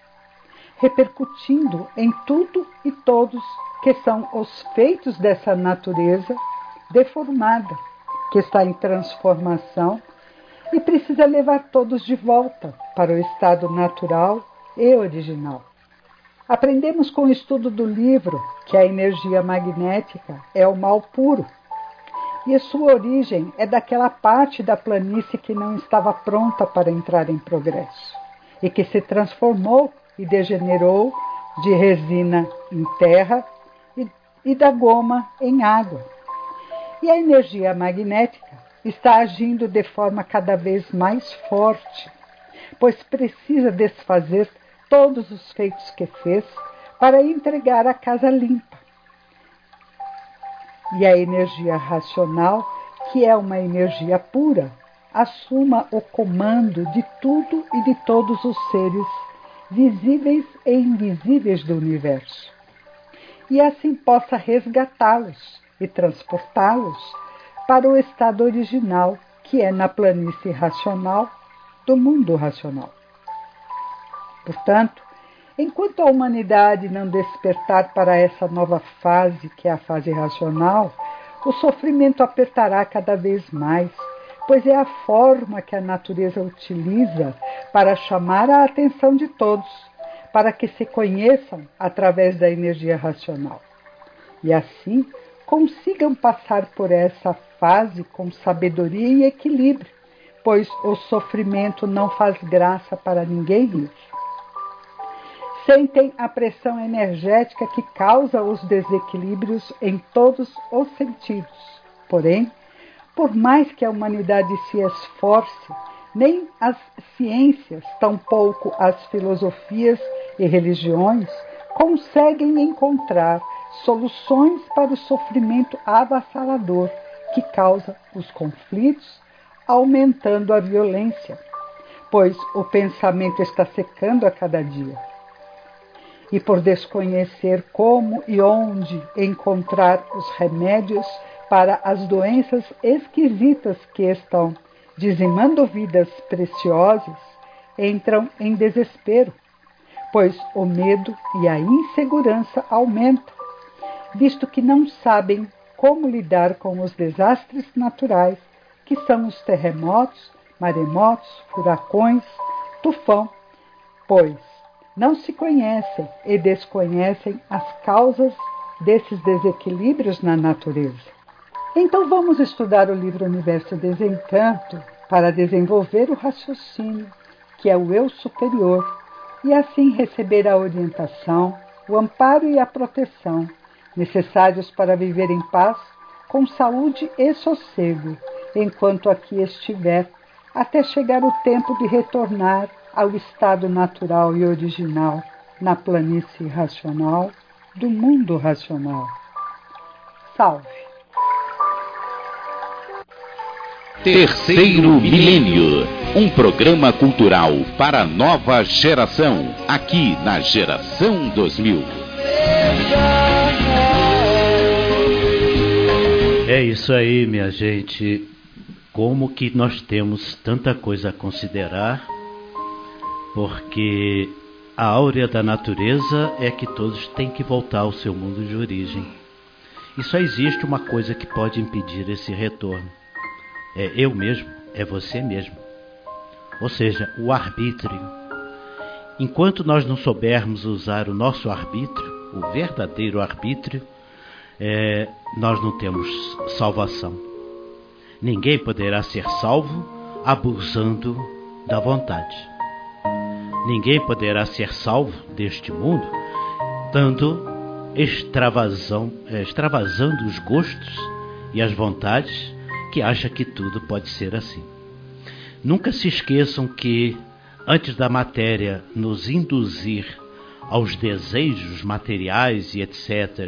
repercutindo em tudo e todos que são os feitos dessa natureza deformada, que está em transformação e precisa levar todos de volta para o estado natural e original. Aprendemos com o estudo do livro que a energia magnética é o mal puro, e sua origem é daquela parte da planície que não estava pronta para entrar em progresso, e que se transformou e degenerou de resina em terra e da goma em água. E a energia magnética está agindo de forma cada vez mais forte, pois precisa desfazer todos os feitos que fez para entregar a casa limpa. E a energia racional, que é uma energia pura, assuma o comando de tudo e de todos os seres visíveis e invisíveis do universo, e assim possa resgatá-los e transportá-los para o estado original, que é na planície racional do mundo racional. Portanto, enquanto a humanidade não despertar para essa nova fase, que é a fase racional, o sofrimento apertará cada vez mais, pois é a forma que a natureza utiliza para chamar a atenção de todos, para que se conheçam através da energia racional. E assim consigam passar por essa fase com sabedoria e equilíbrio, pois o sofrimento não faz graça para ninguém vivo. Sentem a pressão energética que causa os desequilíbrios em todos os sentidos. Porém, por mais que a humanidade se esforce, nem as ciências, tampouco as filosofias e religiões, conseguem encontrar soluções para o sofrimento avassalador que causa os conflitos, aumentando a violência, pois o pensamento está secando a cada dia. E por desconhecer como e onde encontrar os remédios para as doenças esquisitas que estão dizimando vidas preciosas, entram em desespero, pois o medo e a insegurança aumentam, visto que não sabem como lidar com os desastres naturais, que são os terremotos, maremotos, furacões, tufão, pois não se conhecem e desconhecem as causas desses desequilíbrios na natureza. Então vamos estudar o livro Universo Desencanto para desenvolver o raciocínio, que é o eu superior, e assim receber a orientação, o amparo e a proteção necessários para viver em paz, com saúde e sossego, enquanto aqui estiver, até chegar o tempo de retornar ao estado natural e original, na planície racional do mundo racional. Salve! Terceiro Milênio, um programa cultural para a nova geração, aqui na Geração 2000. É isso aí, minha gente. Como que nós temos tanta coisa a considerar, porque A áurea da natureza é que todos têm que voltar ao seu mundo de origem. E só existe uma coisa que pode impedir esse retorno. É eu mesmo, é você mesmo. Ou seja, o arbítrio. Enquanto nós não soubermos usar o nosso arbítrio, o verdadeiro arbítrio, nós não temos salvação. Ninguém poderá ser salvo abusando da vontade. Ninguém poderá ser salvo deste mundo extravasando os gostos e as vontades que acha que tudo pode ser assim. Nunca se esqueçam que antes da matéria nos induzir aos desejos materiais e etc,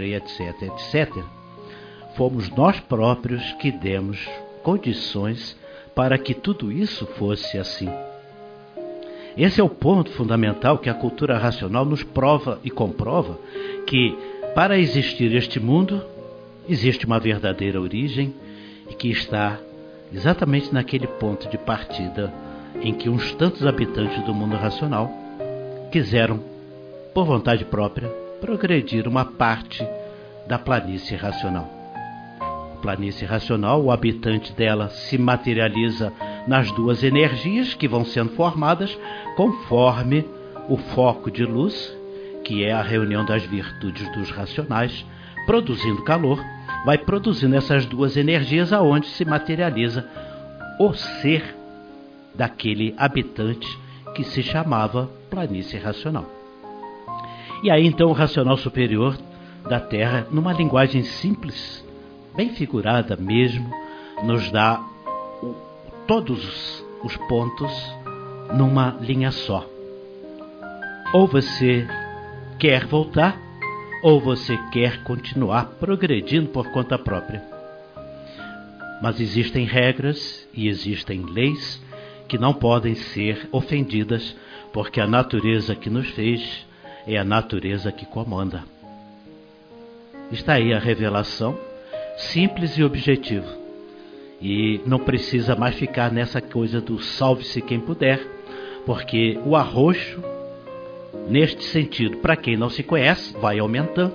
fomos nós próprios que demos condições para que tudo isso fosse assim. Esse é o ponto fundamental que a cultura racional nos prova e comprova, que para existir este mundo, existe uma verdadeira origem e que está exatamente naquele ponto de partida em que uns tantos habitantes do mundo racional quiseram, por vontade própria, progredir uma parte da planície racional. A planície racional, o habitante dela se materializa nas duas energias que vão sendo formadas conforme o foco de luz, que é a reunião das virtudes dos racionais, produzindo calor, vai produzindo essas duas energias aonde se materializa o ser daquele habitante que se chamava planície racional. E aí então o racional superior da Terra, numa linguagem simples, bem figurada mesmo, nos dá todos os pontos numa linha só. Ou você quer voltar, ou você quer continuar progredindo por conta própria. Mas existem regras e existem leis que não podem ser ofendidas, porque a natureza que nos fez é a natureza que comanda. Está aí a revelação, simples e objetiva. E não precisa mais ficar nessa coisa do salve-se quem puder, porque o arroxo, neste sentido, para quem não se conhece, vai aumentando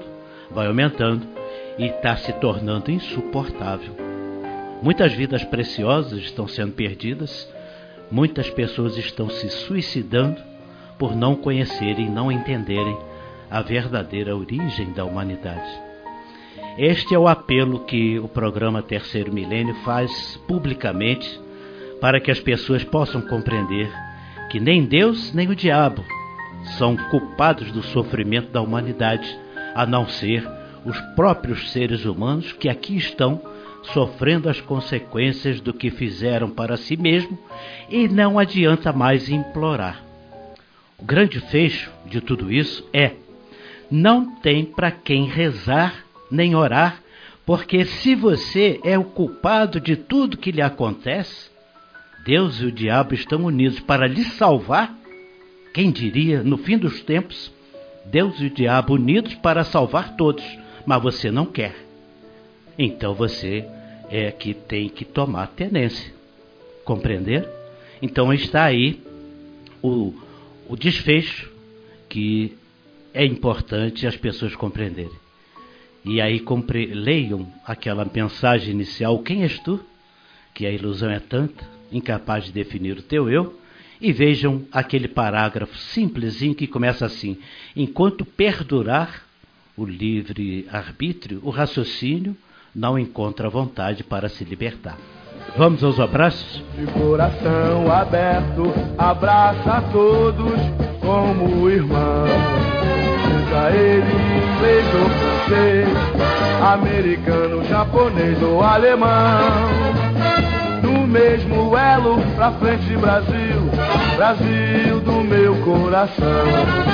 e está se tornando insuportável. Muitas vidas preciosas estão sendo perdidas, muitas pessoas estão se suicidando por não conhecerem, não entenderem a verdadeira origem da humanidade. Este é o apelo que o programa Terceiro Milênio faz publicamente para que as pessoas possam compreender que nem Deus nem o diabo são culpados do sofrimento da humanidade, a não ser os próprios seres humanos que aqui estão sofrendo as consequências do que fizeram para si mesmo, e não adianta mais implorar. O grande fecho de tudo isso é: não tem para quem rezar nem orar, porque se você é o culpado de tudo que lhe acontece, Deus e o diabo estão unidos para lhe salvar. Quem diria, no fim dos tempos, Deus e o diabo unidos para salvar todos, mas você não quer. Então você é que tem que tomar tenência. Compreender? Então está aí o desfecho que é importante as pessoas compreenderem. E aí leiam aquela mensagem inicial, quem és tu? Que a ilusão é tanta, incapaz de definir o teu eu. E vejam aquele parágrafo simplesinho que começa assim: enquanto perdurar o livre-arbítrio, o raciocínio não encontra vontade para se libertar. Vamos aos abraços? De coração aberto, abraça a todos como irmão. Usa ele inglês ou francês, americano, japonês ou alemão. No mesmo elo, pra frente Brasil, Brasil do meu coração.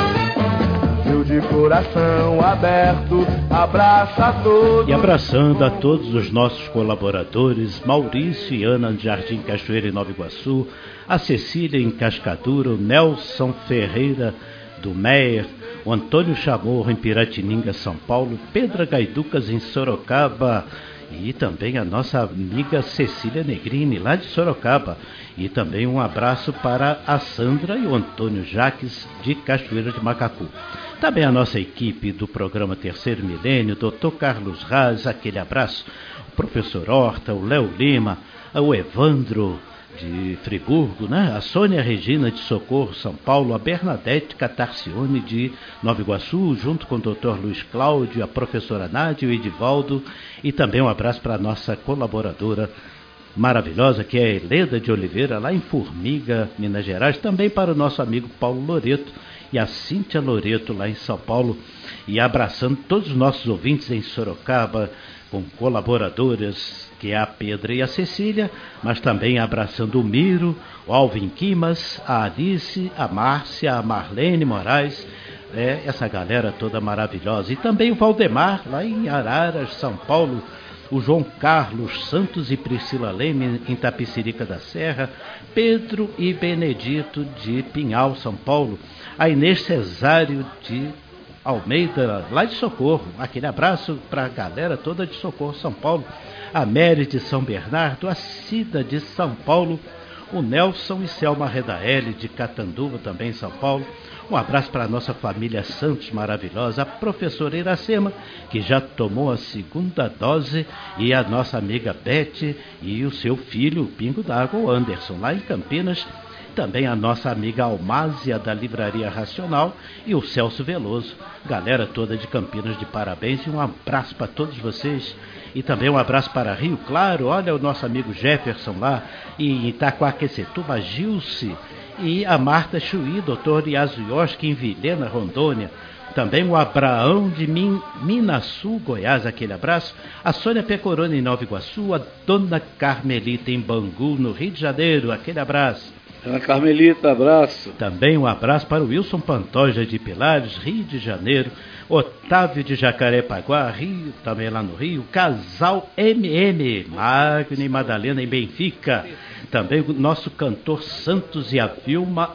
Eu de coração aberto, abraça a todos. E abraçando a todos os nossos colaboradores, Maurício e Ana de Jardim Cachoeira em Nova Iguaçu, a Cecília em Cascadura, o Nelson Ferreira do Meier, o Antônio Chamorro em Piratininga, São Paulo, Pedro Gaiducas em Sorocaba e também a nossa amiga Cecília Negrini, lá de Sorocaba. E também um abraço para a Sandra e o Antônio Jaques, de Cachoeira de Macacu. Também a nossa equipe do programa Terceiro Milênio, Dr. Carlos Raz, aquele abraço, o professor Horta, o Léo Lima, o Evandro de Friburgo, né? A Sônia Regina de Socorro, São Paulo, a Bernadette Catarcione de Nova Iguaçu, junto com o Dr. Luiz Cláudio, a professora Nádia e o Edivaldo, e também um abraço para a nossa colaboradora maravilhosa, que é a Heleda de Oliveira, lá em Formiga, Minas Gerais, também para o nosso amigo Paulo Loreto e a Cíntia Loreto, lá em São Paulo, e abraçando todos os nossos ouvintes em Sorocaba, com colaboradoras, que é a Pedra e a Cecília, mas também abraçando o Miro, o Alvin Quimas, a Alice, a Márcia, a Marlene Moraes, essa galera toda maravilhosa. E também o Valdemar, lá em Araras, São Paulo, o João Carlos Santos e Priscila Leme, em Tapicirica da Serra, Pedro e Benedito, de Pinhal, São Paulo, a Inês Cesário, de Almeida, lá de Socorro, aquele abraço para a galera toda de Socorro, São Paulo, a Mary de São Bernardo, a Cida de São Paulo, o Nelson e Selma Redaeli de Catanduva, também em São Paulo. Um abraço para a nossa família Santos maravilhosa, a professora Iracema, que já tomou a segunda dose, e a nossa amiga Beth e o seu filho, o Pingo d'Água, o Anderson, lá em Campinas. Também a nossa amiga Almásia, da Livraria Racional, e o Celso Veloso. Galera toda de Campinas, de parabéns, e um abraço para todos vocês. E também um abraço para Rio Claro, olha o nosso amigo Jefferson lá, e em Itaquaquecetuba, a Gilce, e a Marta Chuí, doutor Iazuioski, em Vilhena, Rondônia. Também o Abraão de Minasul, Goiás, aquele abraço. A Sônia Pecoroni, em Nova Iguaçu. A Dona Carmelita, em Bangu, no Rio de Janeiro, aquele abraço. Dona Carmelita, abraço. Também um abraço para o Wilson Pantoja, de Pilares, Rio de Janeiro. Otávio de Jacarepaguá, Rio, também lá no Rio. Casal MM, Magno e Madalena, em Benfica. Também o nosso cantor Santos e a Vilma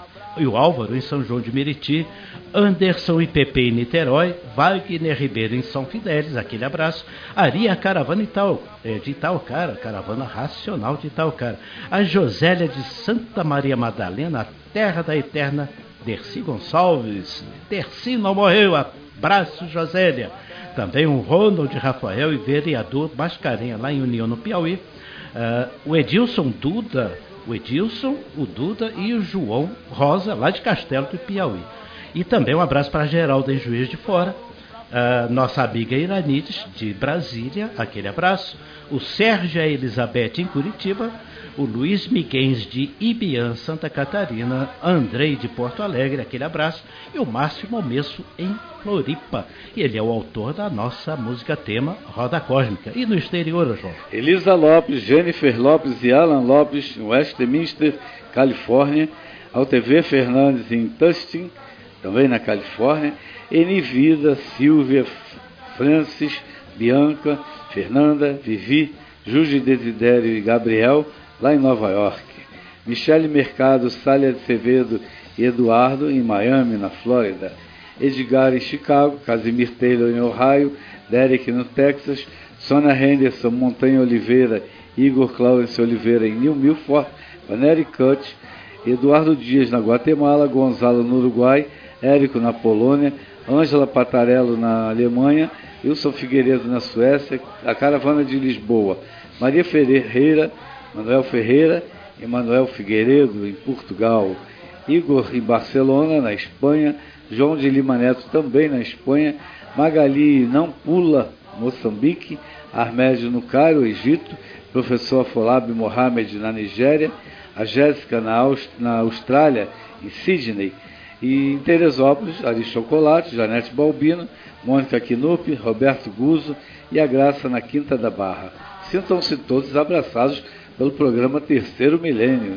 e o Álvaro, em São João de Meriti. Anderson e Pepe, em Niterói. Wagner Ribeiro, em São Fidélis, aquele abraço. Aria Caravana de Itaucara, Caravana Racional de Itaucara. A Josélia de Santa Maria Madalena, a terra da eterna Dercy Gonçalves. Dercy não morreu, abraço, Josélia. Também o Ronald Rafael e vereador Mascarenha, lá em União, no Piauí. O Edilson, o Duda e o João Rosa, lá de Castelo do Piauí. E também um abraço para a Geralda, em Juiz de Fora. Nossa amiga Iranides, de Brasília, aquele abraço. O Sérgio e a Elizabeth, em Curitiba. O Luiz Miguel, de Ibiã, Santa Catarina. Andrei, de Porto Alegre, aquele abraço. E o Márcio Momesso, em Floripa. E ele é o autor da nossa música tema Roda Cósmica. E no exterior, João? Elisa Lopes, Jennifer Lopes e Alan Lopes, em Westminster, Califórnia. Altv Fernandes, em Tustin, também na Califórnia. Enivida, Silvia, Francis, Bianca, Fernanda, Vivi, Júlio Desidério e Gabriel, lá em Nova York. Michele Mercado, Sália de Acevedo e Eduardo, em Miami, na Flórida. Edgar, em Chicago. Casimir Taylor, em Ohio. Derek, no Texas. Sônia Henderson, Montanha Oliveira, Igor Claudio Oliveira, em New Milford, Connecticut. Eduardo Dias, na Guatemala. Gonzalo, no Uruguai. Érico, na Polônia. Ângela Patarello, na Alemanha. Wilson Figueiredo, na Suécia. A Caravana de Lisboa. Maria Ferreira, Manuel Ferreira e Manuel Figueiredo, em Portugal. Igor, em Barcelona, na Espanha. João de Lima Neto, também na Espanha. Magali Nampula, Moçambique. Armédio, no Cairo, Egito. Professor Afolabi Mohamed, na Nigéria. A Jéssica, na Austrália, em Sydney. E em Teresópolis, Ari Chocolate, Janete Balbino, Mônica Quinupe, Roberto Guzzo e a Graça, na Quinta da Barra. Sintam-se todos abraçados pelo programa Terceiro Milênio.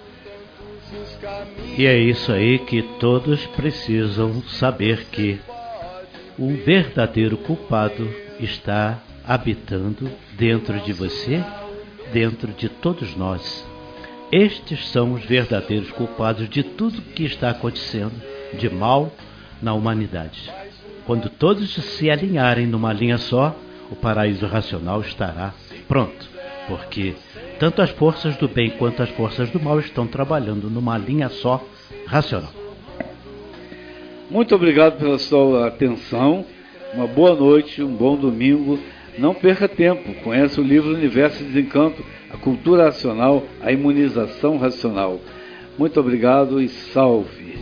E é isso aí que todos precisam saber, que o verdadeiro culpado está habitando dentro de você, dentro de todos nós. Estes são os verdadeiros culpados de tudo que está acontecendo de mal na humanidade. Quando todos se alinharem numa linha só, o paraíso racional estará pronto, porque tanto as forças do bem quanto as forças do mal estão trabalhando numa linha só racional. Muito obrigado pela sua atenção, uma boa noite, um bom domingo. Não perca tempo, conheça o livro Universo e Desencanto, a cultura racional, a imunização racional. Muito obrigado e salve!